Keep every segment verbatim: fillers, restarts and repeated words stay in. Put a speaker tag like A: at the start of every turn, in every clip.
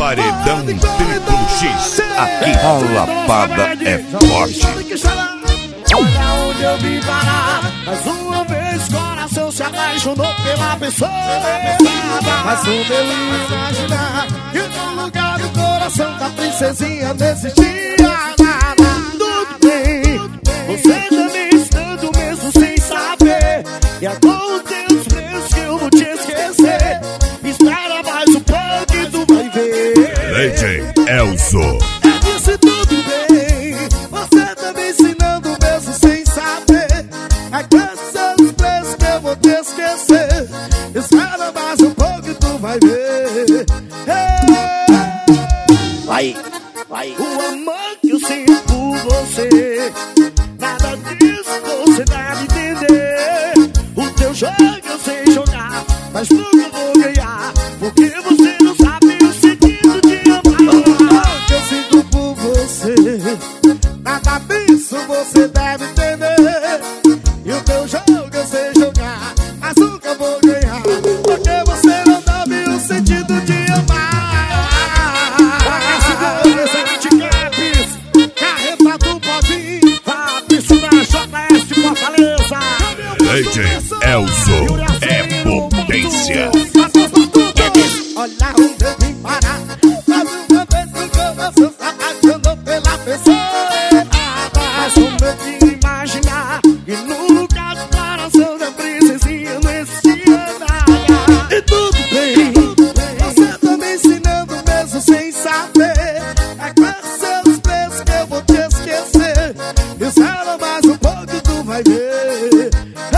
A: Paredão Triplo X. Aqui a lapada é forte.
B: Olha onde eu vim parar. Mais uma vez coração se apaixonou pela pessoa. Mas o meu imaginar que no lugar do coração da princesinha não existia nada. Tudo bem, você também estando mesmo sem saber. E é com os teus beijos que eu vou te esquecer. Espera mais um pouco e tu vai ver.
A: D J Elzo.
B: Eu disse tudo bem, você tá me ensinando mesmo sem saber. É com esses beijos que eu vou te esquecer. Espera mais um pouco e tu vai ver. Vai, vai. O amor que eu sinto por você, nada disso você deve entender. O teu jogo eu sei jogar, mas nunca vou ganhar, porque você não sabe o sentido de amar. O amor que eu sinto por você, nada disso você deve entender. E o teu jogo eu sei jogar, mas nunca vou ganhar, porque você não sabe o sentido de amar. Carreta do Pozinho, Fabrício da J S Fortaleza.
A: D J Elzo é potência.
B: Olha onde eu vim parar. Mais uma vez o coração se apaixonou pela pessoa. Mas como eu queria imaginar que no lugar do coração da princesinha não existia nada. E tudo bem, você tá me ensinando mesmo sem saber. É com esses beijos que eu vou te esquecer. Espera mais um pouco e tu vai ver.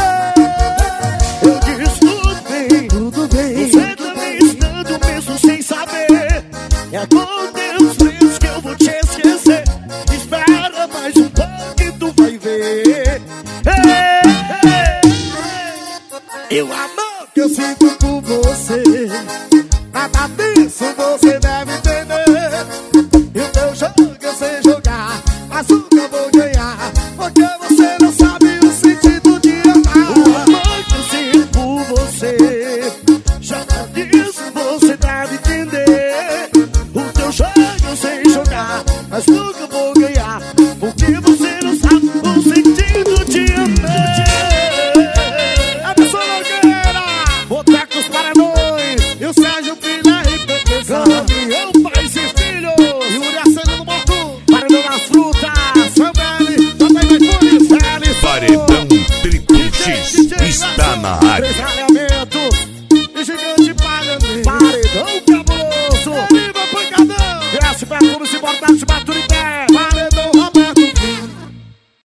B: Eu disse tudo bem, tudo bem. Você tá me ensinando mesmo sem saber. É com teus beijos que eu vou te esquecer. Espera mais um pouco e tu vai ver. E o amor que eu sinto por você, nada disso você deve entender. E o teu jogo eu sei jogar, mas nunca vou ganhar, porque você não sabe o sentido de amar. O amor que eu sinto por você, já disso